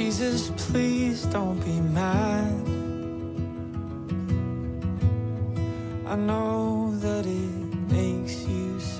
Jesus, please don't be mad. I know that it makes you sad.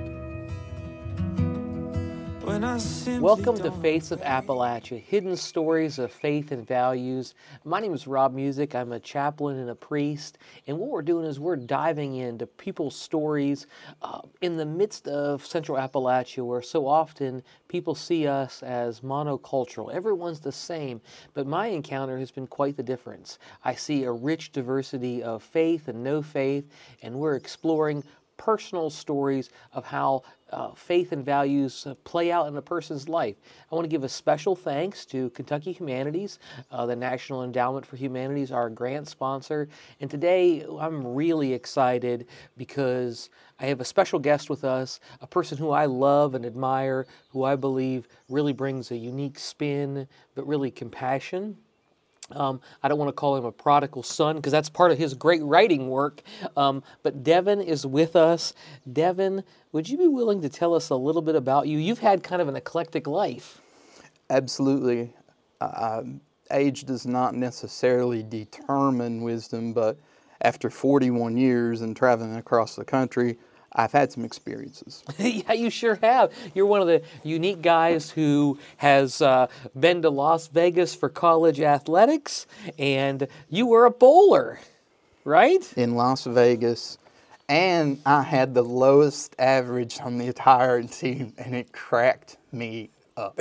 When I simply Welcome to don't Faiths of pray. Appalachia, hidden stories of faith and values. My name is Rob Music. I'm a chaplain and a priest. And what we're doing is we're diving into people's stories in the midst of Central Appalachia, where so often people see us as monocultural. Everyone's the same. But my encounter has been quite the difference. I see a rich diversity of faith and no faith, and we're exploring personal stories of how faith and values play out in a person's life. I want to give a special thanks to Kentucky Humanities, the National Endowment for Humanities, our grant sponsor. And today I'm really excited because I have a special guest with us, a person who I love and admire, who I believe really brings a unique spin, but really compassion. I don't want to call him a prodigal son because that's part of his great writing work. But Devin is with us. Devin, would you be willing to tell us a little bit about you? You've had kind of an eclectic life. Absolutely. Age does not necessarily determine wisdom, but after 41 years and traveling across the country, I've had some experiences. Yeah, you sure have. You're one of the unique guys who has been to Las Vegas for college athletics, and you were a bowler, right? In Las Vegas, and I had the lowest average on the entire team, and it cracked me up.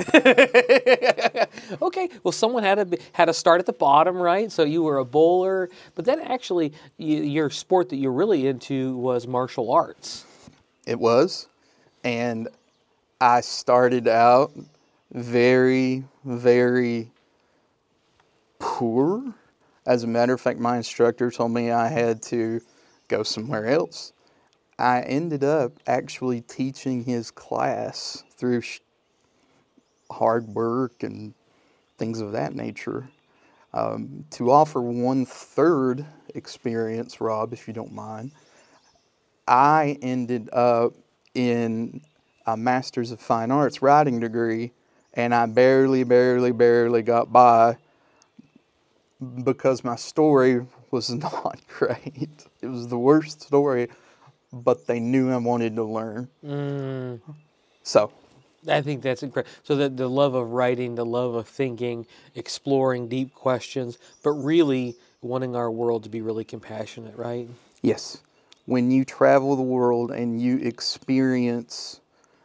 Okay, well, someone had to start at the bottom, right? So you were a bowler, but then actually your sport that you're really into was martial arts. It was, and I started out very, very poor. As a matter of fact, my instructor told me I had to go somewhere else. I ended up actually teaching his class through hard work and things of that nature. To offer 1/3 experience, Rob, if you don't mind, I ended up in a Master's of Fine Arts writing degree, and I barely got by because my story was not great. It was the worst story, but they knew I wanted to learn. So, I think that's incredible. So that the love of writing, the love of thinking, exploring deep questions, but really wanting our world to be really compassionate, right? yes, when you travel the world and you experiences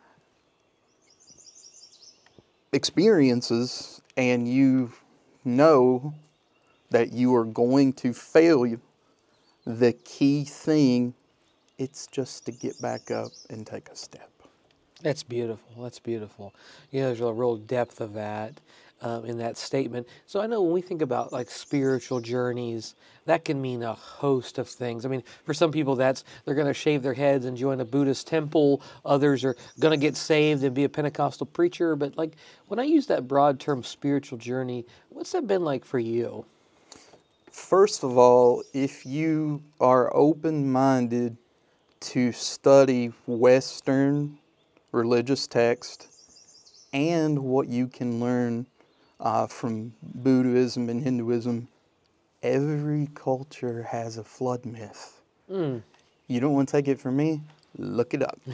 and you know that you are going to fail, the key thing, it's just to get back up and take a step. That's beautiful. That's beautiful. You know, there's a real depth of that in that statement. So I know when we think about like spiritual journeys, that can mean a host of things. I mean, for some people, they're going to shave their heads and join a Buddhist temple. Others are going to get saved and be a Pentecostal preacher. But like when I use that broad term spiritual journey, what's that been like for you? First of all, if you are open-minded to study Western religious text and what you can learn from Buddhism and Hinduism, every culture has a flood myth. You don't want to take it from me? Look it up.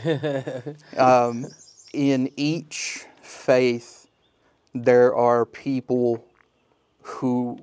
In each faith, there are people who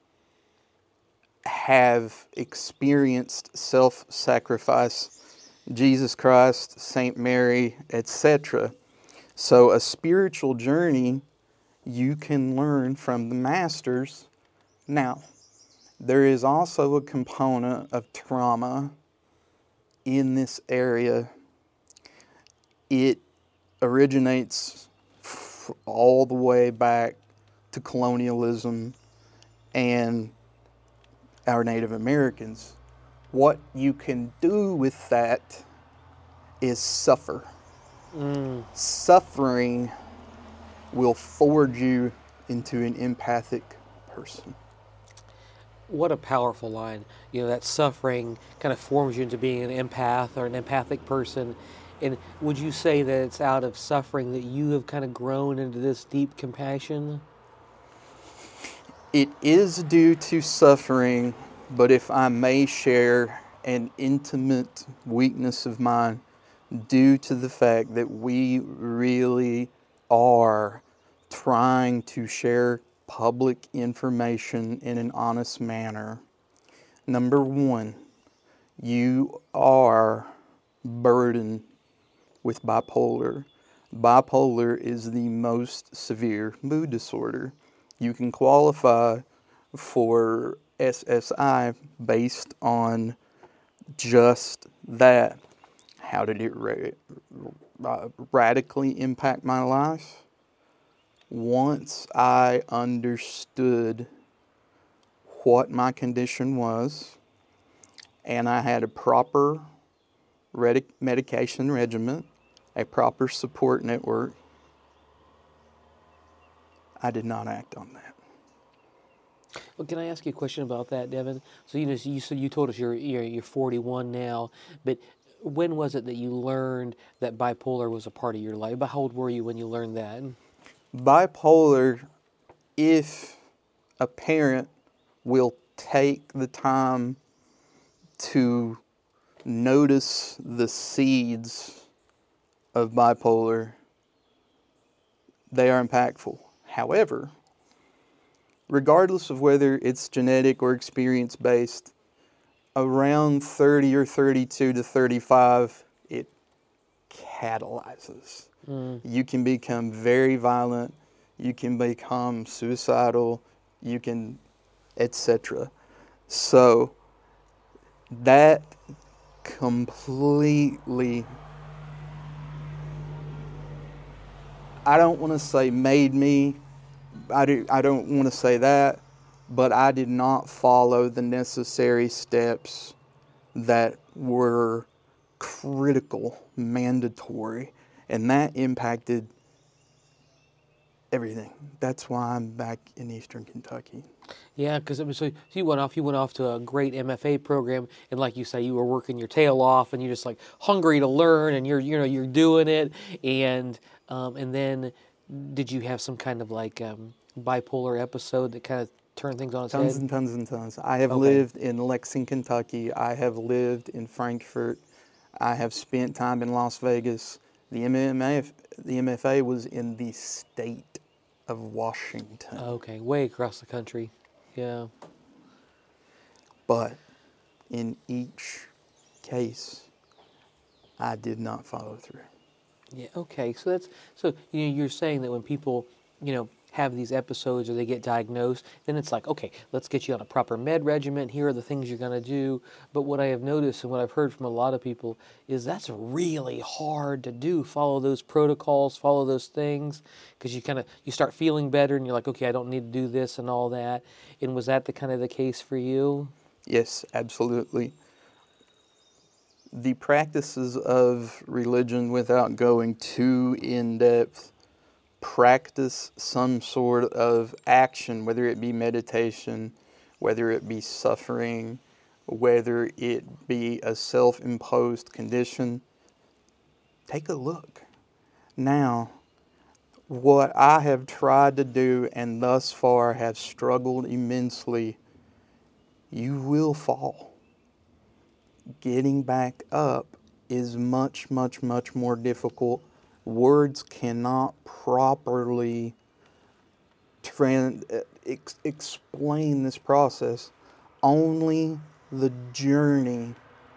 have experienced self-sacrifice, Jesus Christ, Saint Mary, etc. So a spiritual journey you can learn from the masters. Now, there is also a component of trauma in this area. It originates all the way back to colonialism and our Native Americans. What you can do with that is suffer. Suffering will forge you into an empathic person. What a powerful line. You know, that suffering kind of forms you into being an empath or an empathic person. And would you say that it's out of suffering that you have kind of grown into this deep compassion? It is due to suffering, but if I may share an intimate weakness of mine, due to the fact that we really are trying to share public information in an honest manner. Number one, you are burdened with bipolar. Bipolar is the most severe mood disorder. You can qualify for SSI based on just that. How did it radically impact my life? Once I understood what my condition was and I had a proper medication regimen, a proper support network, I did not act on that. Well, can I ask you a question about that, Devin? So you told us you're 41 now, but when was it that you learned that bipolar was a part of your life? How old were you when you learned that? Bipolar, if a parent will take the time to notice the seeds of bipolar, they are impactful. However, regardless of whether it's genetic or experience based, around 30 or 32 to 35, it catalyzes. You can become very violent, you can become suicidal, you can, etc. So that completely, I don't want to say made me, I don't want to say that, but I did not follow the necessary steps that were critical, mandatory, and that impacted everything. That's why I'm back in Eastern Kentucky. Yeah, because so you went off to a great MFA program, and like you say, you were working your tail off, and you're just like hungry to learn, and you're doing it, and then did you have some kind of like bipolar episode that kind of turned things on its Tons head? and tons and tons. I have Okay. lived in Lexington, Kentucky. I have lived in Frankfurt. I have spent time in Las Vegas. The MFA was in the state of Washington. Okay, way across the country. Yeah. But in each case, I did not follow through. Yeah. Okay. So you're saying that when people have these episodes or they get diagnosed, then it's like, okay, let's get you on a proper med regimen. Here are the things you're going to do. But what I have noticed and what I've heard from a lot of people is that's really hard to do. Follow those protocols, follow those things, because you start feeling better and you're like, okay, I don't need to do this and all that. And was that the case for you? Yes, absolutely. The practices of religion, without going too in depth, practice some sort of action, whether it be meditation, whether it be suffering, whether it be a self-imposed condition. Take a look. Now, what I have tried to do and thus far have struggled immensely, you will fall. Getting back up is much, much, much more difficult. Words cannot properly explain this process. Only the journey.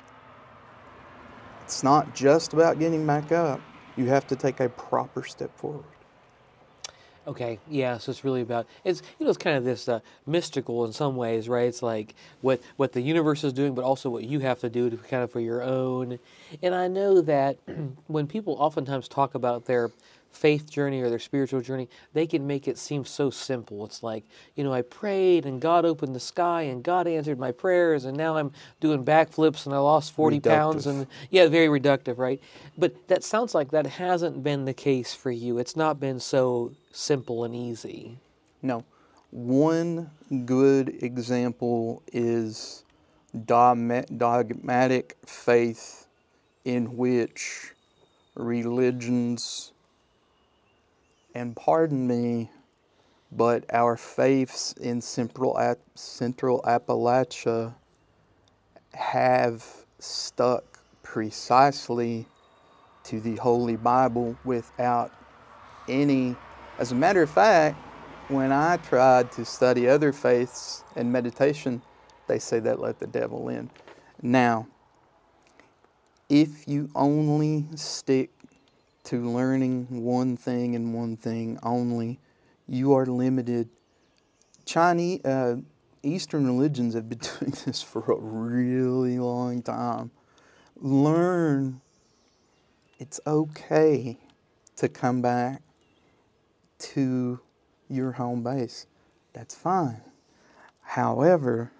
It's not just about getting back up. You have to take a proper step forward. Okay, yeah, so it's really about, it's kind of this mystical in some ways, right? It's like what the universe is doing, but also what you have to do to kind of for your own. And I know that when people oftentimes talk about their faith journey or their spiritual journey, they can make it seem so simple. It's like, I prayed and God opened the sky and God answered my prayers and now I'm doing backflips and I lost 40 pounds. And yeah, very reductive, right? But that sounds like that hasn't been the case for you. It's not been so simple and easy. No. One good example is dogmatic faith, in which religions, and pardon me, but our faiths in Central Appalachia have stuck precisely to the Holy Bible without any. As a matter of fact, when I tried to study other faiths and meditation, they say that let the devil in. Now, if you only stick to learning one thing and one thing only, you are limited. Eastern religions have been doing this for a really long time. Learn. It's okay to come back to your home base. That's fine. However,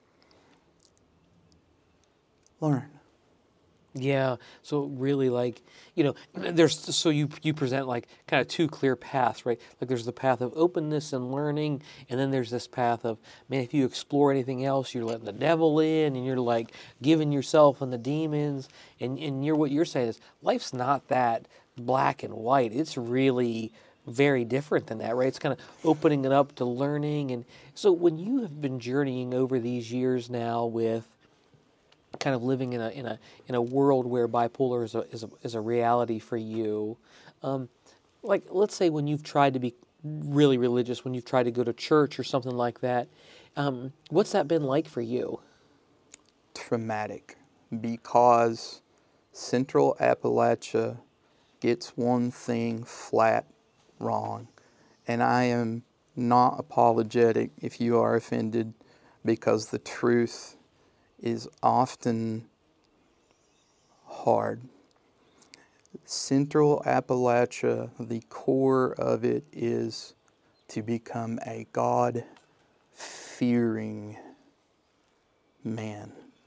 learn. Yeah. So really, like, there's so you present like kind of two clear paths, right? Like there's the path of openness and learning, and then there's this path of, man, if you explore anything else, you're letting the devil in, and you're like giving yourself and the demons, and what you're saying is life's not that black and white. It's really very different than that, right? It's kind of opening it up to learning. And so when you have been journeying over these years now with kind of living in a world where bipolar is a reality for you, like let's say when you've tried to be really religious, when you've tried to go to church or something like that, what's that been like for you? Traumatic, because Central Appalachia gets one thing flat wrong, and I am not apologetic if you are offended, because the truth is often hard. Central Appalachia, the core of it is to become a God-fearing man.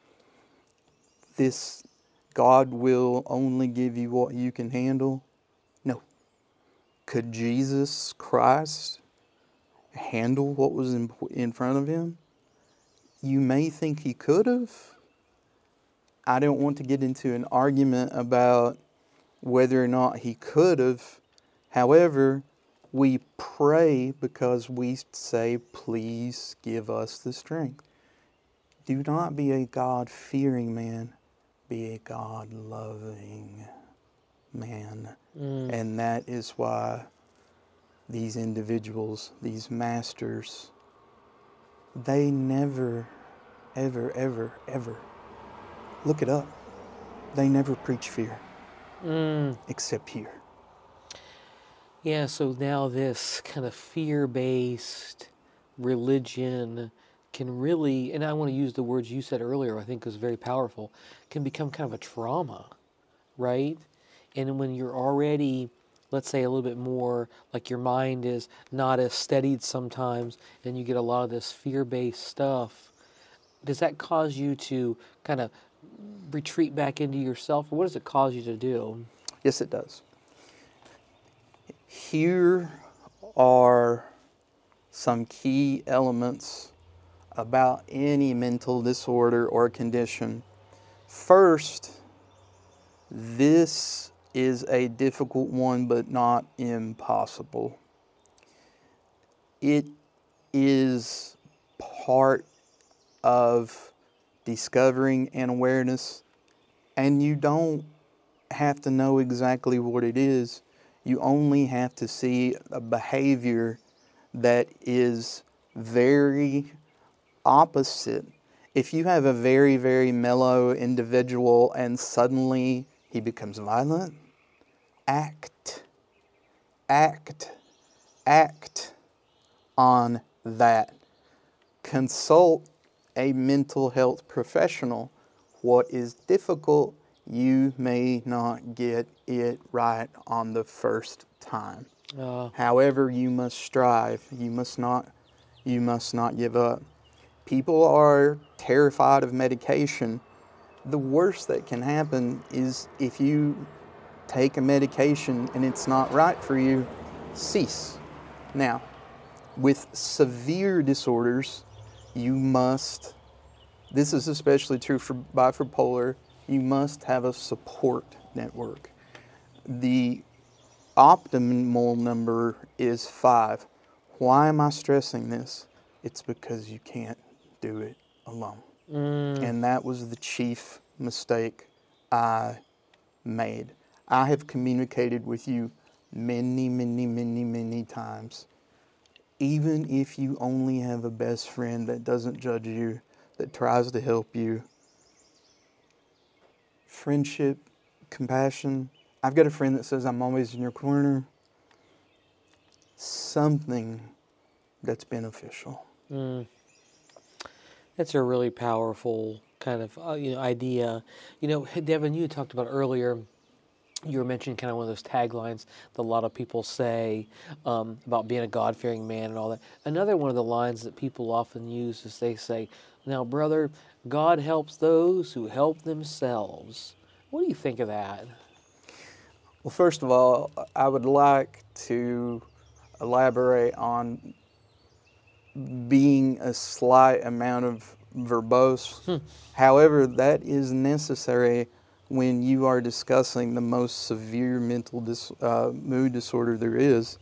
This God will only give you what you can handle? No. Could Jesus Christ handle what was in front of him? You may think he could have. I don't want to get into an argument about whether or not he could have. However, we pray because we say, please give us the strength. Do not be a God-fearing man. Be a God-loving man. And that is why these individuals, these masters, they never, ever, ever, ever, look it up, they never preach fear, except here. Yeah, so now this kind of fear-based religion can really, and I want to use the words you said earlier, I think is very powerful, can become kind of a trauma, right? And when you're already, let's say, a little bit more, like your mind is not as steadied sometimes, and you get a lot of this fear-based stuff, does that cause you to kind of retreat back into yourself, or what does it cause you to do? Yes, it does. Here are some key elements about any mental disorder or condition. First, this is a difficult one, but not impossible. It is part of discovering an awareness, and you don't have to know exactly what it is. You only have to see a behavior that is very opposite. If you have a very, very mellow individual and suddenly he becomes violent, act on that. Consult a mental health professional. What is difficult, you may not get it right on the first time. However, you must strive. You must not give up. People are terrified of medication. The worst that can happen is if you take a medication and it's not right for you, cease. Now, with severe disorders, you must, this is especially true for bipolar, you must have a support network. The optimal number is 5. Why am I stressing this? It's because you can't do it alone. And that was the chief mistake I made. I have communicated with you many, many, many, many times. Even if you only have a best friend that doesn't judge you, that tries to help you, friendship, compassion. I've got a friend that says, I'm always in your corner. Something that's beneficial. That's a really powerful kind of idea. Devin, you had talked about earlier. You were mentioning kind of one of those taglines that a lot of people say about being a God-fearing man and all that. Another one of the lines that people often use is they say, "Now, brother, God helps those who help themselves." What do you think of that? Well, first of all, I would like to elaborate on being a slight amount of verbose. However, that is necessary when you are discussing the most severe mental mood disorder there is.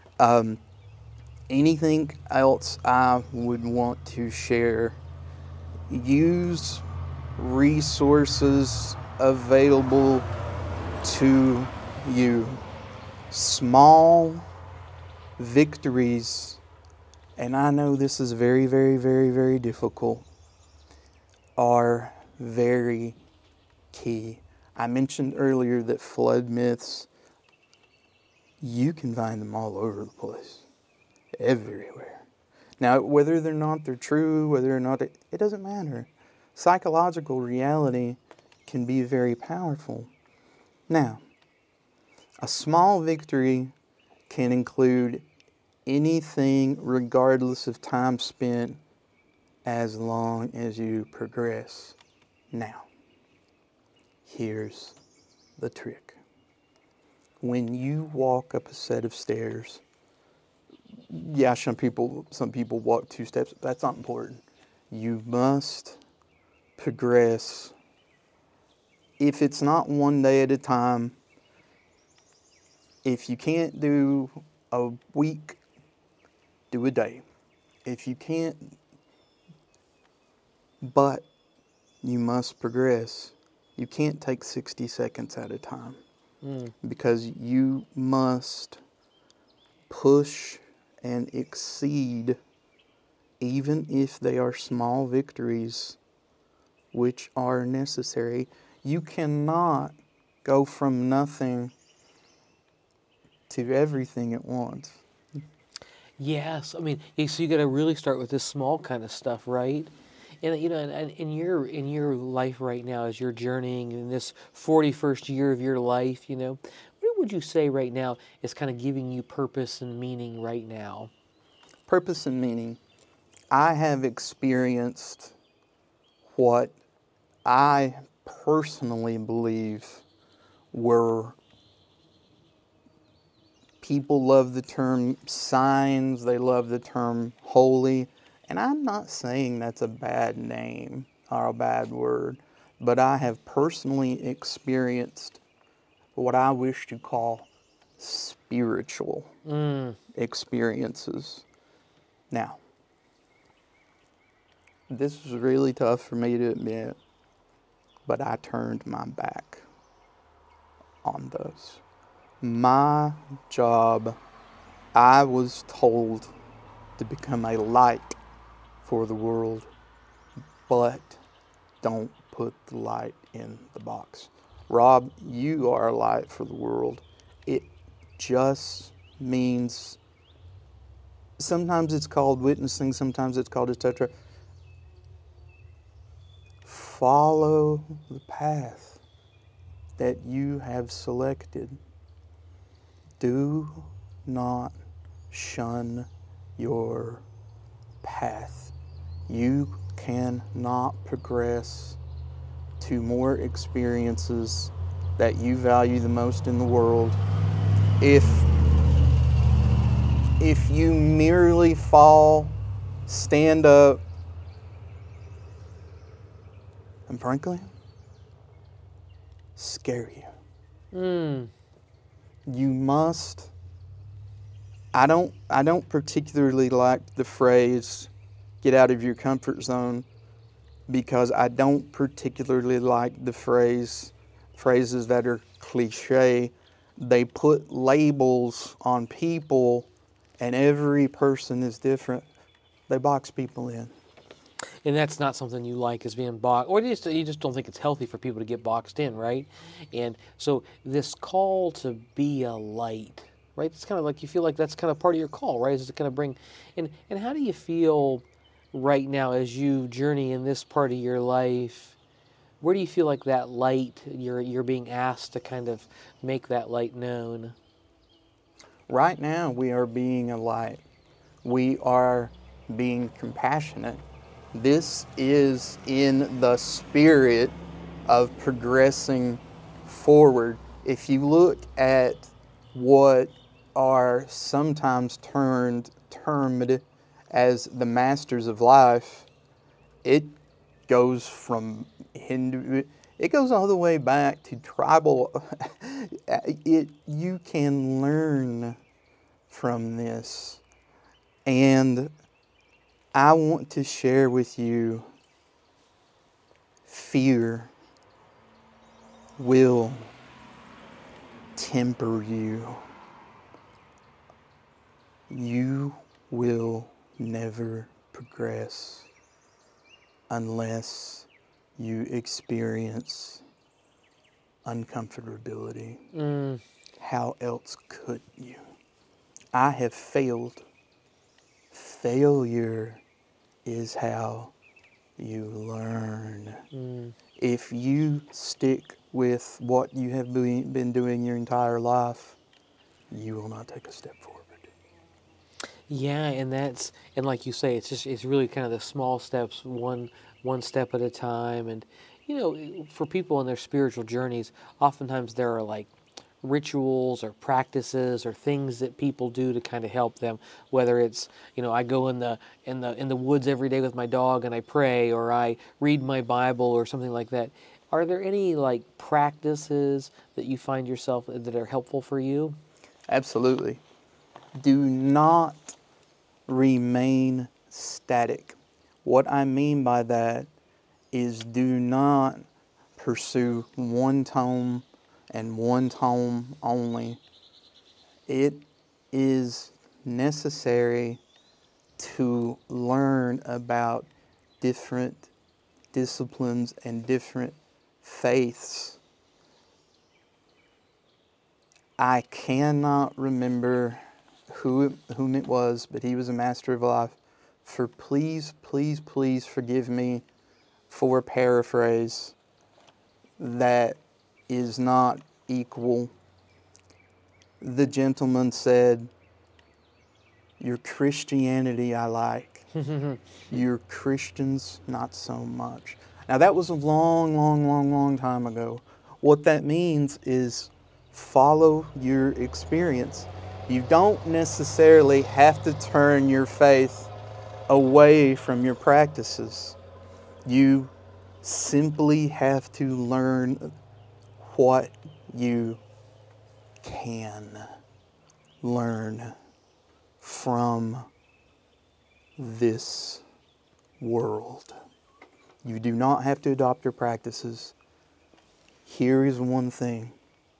Anything else I would want to share, use resources available to you. Small victories, and I know this is very, very, very, very difficult, are very key. I mentioned earlier that flood myths, you can find them all over the place, everywhere. Now, whether or not they're true, whether or not it doesn't matter. Psychological reality can be very powerful. Now, a small victory can include anything regardless of time spent as long as you progress. Now, here's the trick. When you walk up a set of stairs, yeah, some people walk 2 steps. That's not important. You must progress. If it's not one day at a time, if you can't do a week, do a day. If you can't, but you must progress. You can't take 60 seconds at a time because you must push and exceed, even if they are small victories, which are necessary. You cannot go from nothing to everything at once. Yes, I mean, so you got to really start with this small kind of stuff, right? And and in your life right now, as you're journeying in this 41st year of your life, what would you say right now is kind of giving you purpose and meaning right now? Purpose and meaning. I have experienced what I personally believe were, people love the term signs, they love the term holy, and I'm not saying that's a bad name or a bad word, but I have personally experienced what I wish to call spiritual experiences. Now, this is really tough for me to admit, but I turned my back on those. My job, I was told to become a light for the world, but don't put the light in the box. Rob, you are a light for the world. It just means, sometimes it's called witnessing, sometimes it's called etc. Follow the path that you have selected. Do not shun your path. You cannot progress to more experiences that you value the most in the world if you merely fall, stand up, and frankly, scare you. You must I don't particularly like the phrase "get out of your comfort zone" because I don't particularly like the phrases that are cliche. They put labels on people, and every person is different. They box people in. And that's not something you like, is being boxed, or you just don't think it's healthy for people to get boxed in, right? And so this call to be a light, right? It's kind of like you feel like that's kind of part of your call, right? Is to kind of bring, and how do you feel right now as you journey in this part of your life? Where do you feel like that light, you're being asked to kind of make that light known? Right now, we are being a light. We are being compassionate. This is in the spirit of progressing forward. If you look at what are sometimes termed as the masters of life, it goes from Hindu, it goes all the way back to tribal. You can learn from this. And I want to share with you, fear will temper you. You will never progress unless you experience uncomfortability. How else could you? I have failed. Failure is how you learn. If you stick with what you have been doing your entire life, you will not take a step forward. Yeah, and like you say, it's really kind of the small steps, one step at a time. And for people in their spiritual journeys, oftentimes there are like rituals or practices or things that people do to kind of help them. Whether it's I go in the woods every day with my dog and I pray, or I read my Bible or something like that. Are there any like practices that you find yourself that are helpful for you? Absolutely. Do not remain static. What I mean by that is do not pursue one tone and one tone only. It is necessary to learn about different disciplines and different faiths. I cannot remember whom it was, but he was a master of life. For please, please, please forgive me for a paraphrase that is not equal. The gentleman said, "Your Christianity I like. Your Christians not so much." Now that was a long, long, long, long time ago. What that means is follow your experience. You don't necessarily have to turn your faith away from your practices. You simply have to learn what you can learn from this world. You do not have to adopt your practices. Here is one thing.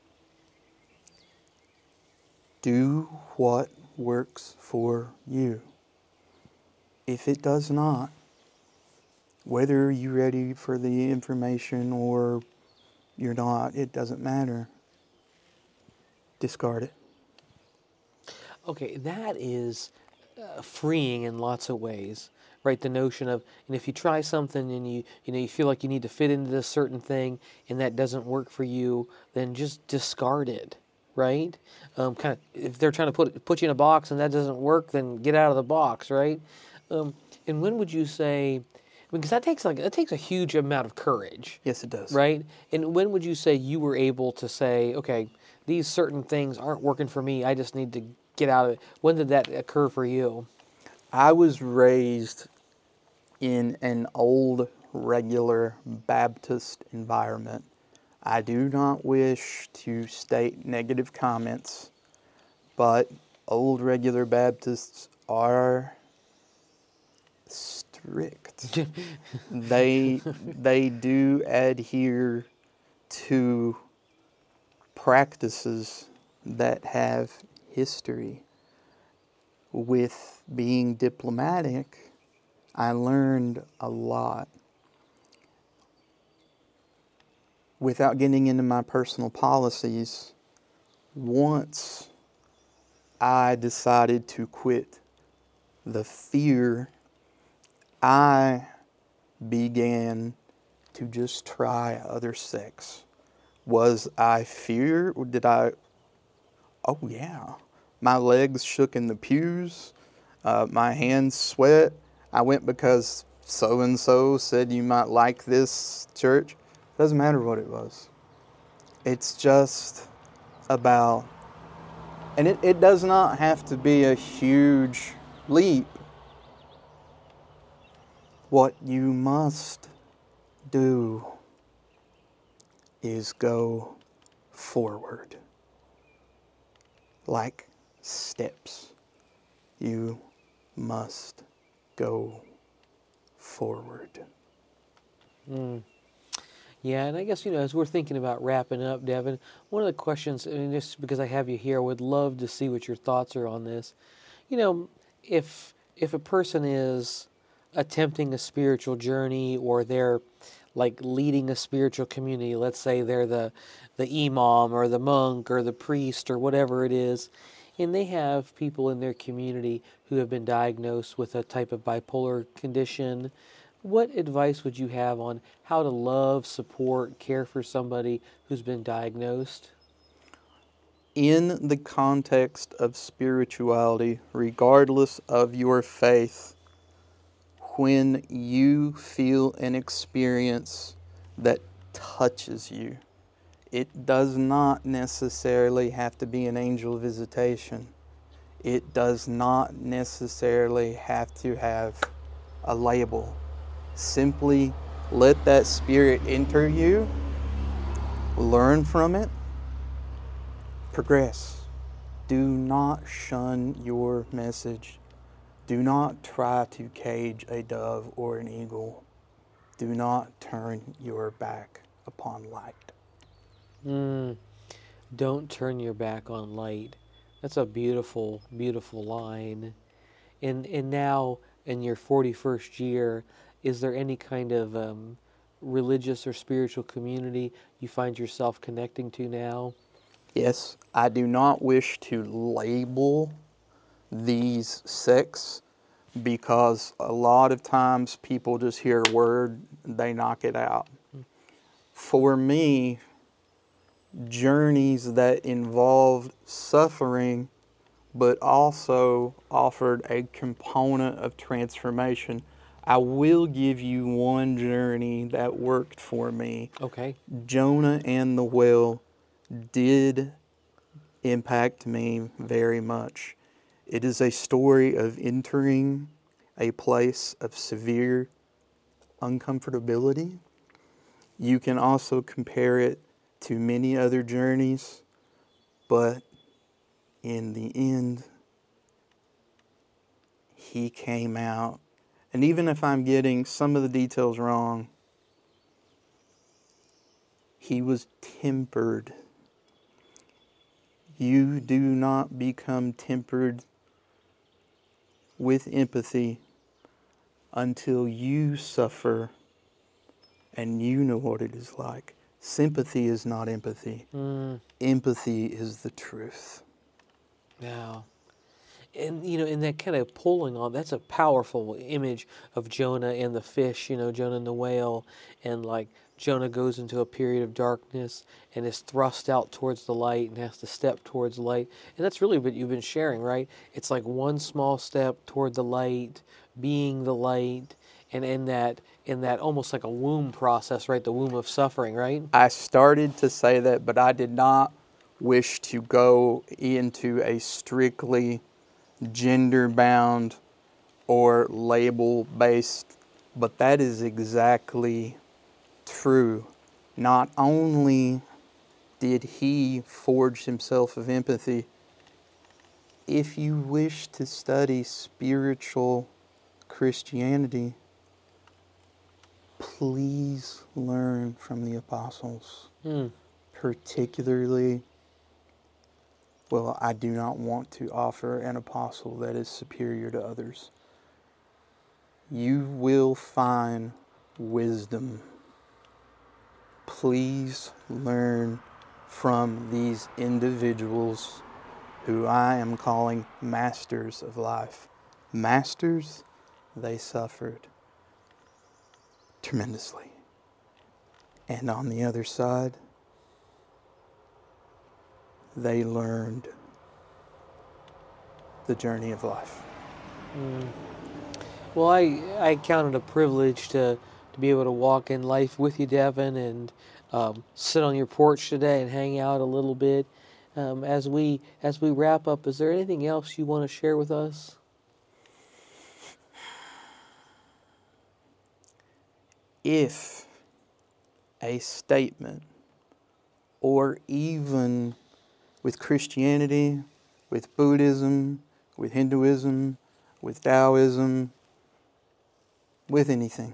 Do what works for you. If it does not, whether you're ready for the information or you're not, it doesn't matter. Discard it. Okay, that is freeing in lots of ways, right? The notion of, and if you try something and you feel like you need to fit into this certain thing and that doesn't work for you, then just discard it, right? Kind of, if they're trying to put you in a box and that doesn't work, then get out of the box, right? And when would you say? Because that takes a huge amount of courage. Yes, it does. Right? And when would you say you were able to say, okay, these certain things aren't working for me, I just need to get out of it? When did that occur for you? I was raised in an old, regular Baptist environment. I do not wish to state negative comments, but old regular Baptists are strict. They do adhere to practices that have history. With being diplomatic, I learned a lot. Without getting into my personal policies, once I decided to quit the fear, I began to just try other sects. Was I fear? Did I? Oh, yeah. My legs shook in the pews. My hands sweat. I went because so-and-so said you might like this church. Doesn't matter what it was. It's just about, and it does not have to be a huge leap. What you must do is go forward. Like steps. You must go forward. Yeah, and I guess, as we're thinking about wrapping up, Devin, one of the questions, and just because I have you here, I would love to see what your thoughts are on this. If a person is attempting a spiritual journey, or they're like leading a spiritual community, let's say they're the imam or the monk or the priest or whatever it is, and they have people in their community who have been diagnosed with a type of bipolar condition, what advice would you have on how to love, support, care for somebody who's been diagnosed? In the context of spirituality, regardless of your faith, when you feel an experience that touches you, it does not necessarily have to be an angel visitation. It does not necessarily have to have a label. Simply let that spirit enter you, learn from it, progress. Do not shun your message. Do not try to cage a dove or an eagle. Do not turn your back upon light. Don't turn your back on light. That's a beautiful, beautiful line. And now, in your 41st year, is there any kind of religious or spiritual community you find yourself connecting to now? Yes, I do not wish to label these sects because a lot of times people just hear a word, they knock it out. For me, journeys that involved suffering but also offered a component of transformation. I will give you one journey that worked for me. Okay. Jonah and the whale did impact me very much. It is a story of entering a place of severe uncomfortability. You can also compare it to many other journeys, but in the end, he came out. And even if I'm getting some of the details wrong, he was tempered. You do not become tempered with empathy until you suffer and you know what it is like. Sympathy is not empathy. Empathy is the truth. Yeah. And, and that kind of pulling on, that's a powerful image of Jonah and the fish, Jonah and the whale. And like Jonah goes into a period of darkness and is thrust out towards the light and has to step towards the light. And that's really what you've been sharing, right? It's like one small step toward the light, being the light, and in that almost like a womb process, right? The womb of suffering, right? I started to say that, but I did not wish to go into a strictly gender-bound or label-based, but that is exactly true. Not only did he forge himself of empathy, if you wish to study spiritual Christianity, please learn from the apostles. Particularly, well, I do not want to offer an apostle that is superior to others. You will find wisdom. Please learn from these individuals who I am calling masters of life. Masters, they suffered tremendously. And on the other side, they learned the journey of life. Well, I count it a privilege to be able to walk in life with you, Devin, and sit on your porch today and hang out a little bit. As we wrap up, is there anything else you want to share with us? If a statement, or even with Christianity, with Buddhism, with Hinduism, with Taoism, with anything,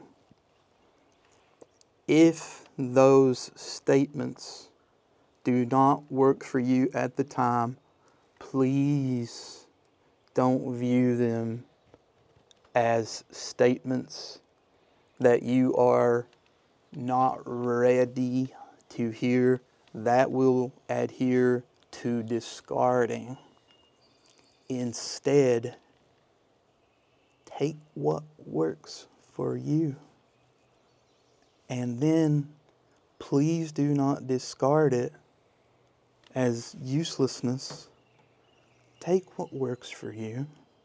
if those statements do not work for you at the time, please don't view them as statements that you are not ready to hear. That will adhere to discarding. Instead, take what works for you. And then please do not discard it as uselessness. Take what works for you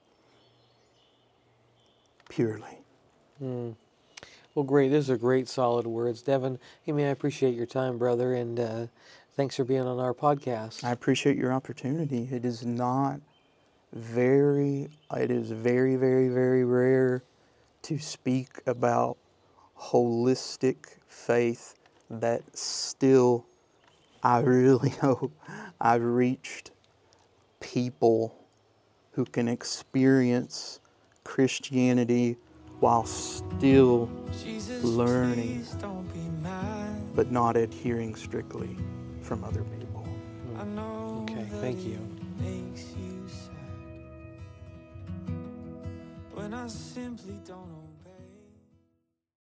purely. Well, great. Those are great, solid words. Devin, hey, man, I appreciate your time, brother, and thanks for being on our podcast. I appreciate your opportunity. It is very, very, very rare to speak about holistic faith that still, I really hope I've reached people who can experience Christianity while still learning, but not adhering strictly from other people. Okay, thank you. When I simply don't know